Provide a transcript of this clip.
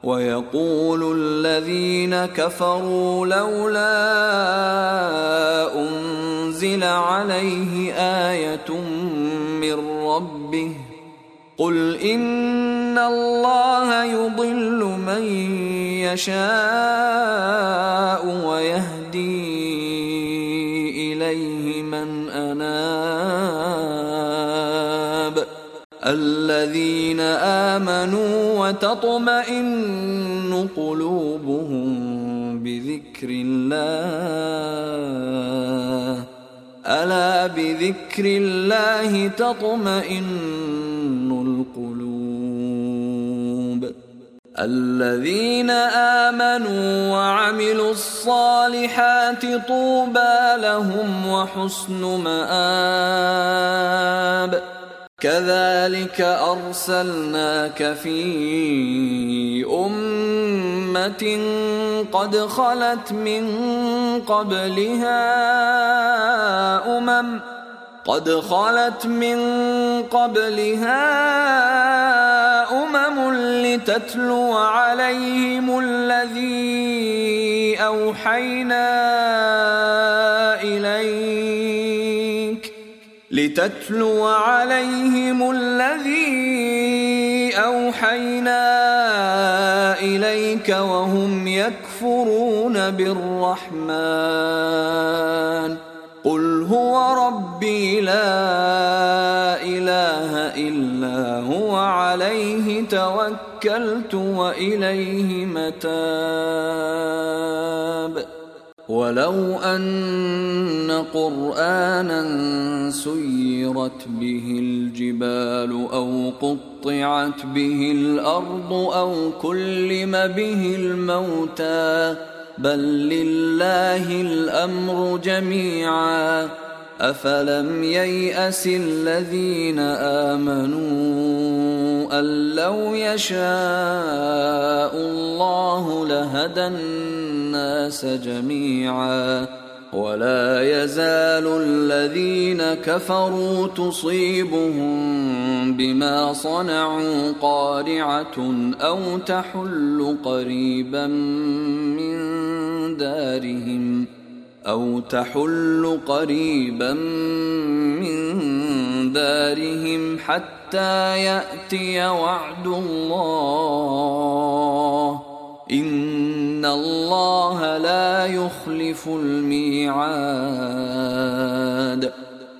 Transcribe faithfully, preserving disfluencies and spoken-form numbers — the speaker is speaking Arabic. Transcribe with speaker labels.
Speaker 1: ويقول الذين كفروا لولا أنزل عليه آية من ربه قل إن الله يضل من يشاء ويهدي إليه من أناب الذين آمنوا وتطمئن قلوبهم بذكر الله ألا بذكر الله تطمئن القلوب الذين آمنوا وعملوا الصالحات طوبى لهم وحسن مآب كذلك أرسلناك في أمة قد خلت من قبلها أمم قد خلت من قبلها أمم لتتلو عليهم الذي أوحينا إليك لتتلو عليهم الذي أوحينا إليك وهم يكفرون بالرحمن قل هو ربي لا إله إلا هو عليه توكلت وإليه متاب ولو أن قرآنا سيرت به الجبال أو قطعت به الأرض أو كلم به الموتى بل لله الأمر جميعا أفلم ييأس الذين آمنوا أن لو يشاء الله لهدى الناس جميعا ولا يزال الذين كفروا تصيبهم بما صنعوا قارعة أو تحل قريبا من دارهم أو تحل قريبا من دارهم حتى يأتي وعد الله إن الله لا يخلف الميعاد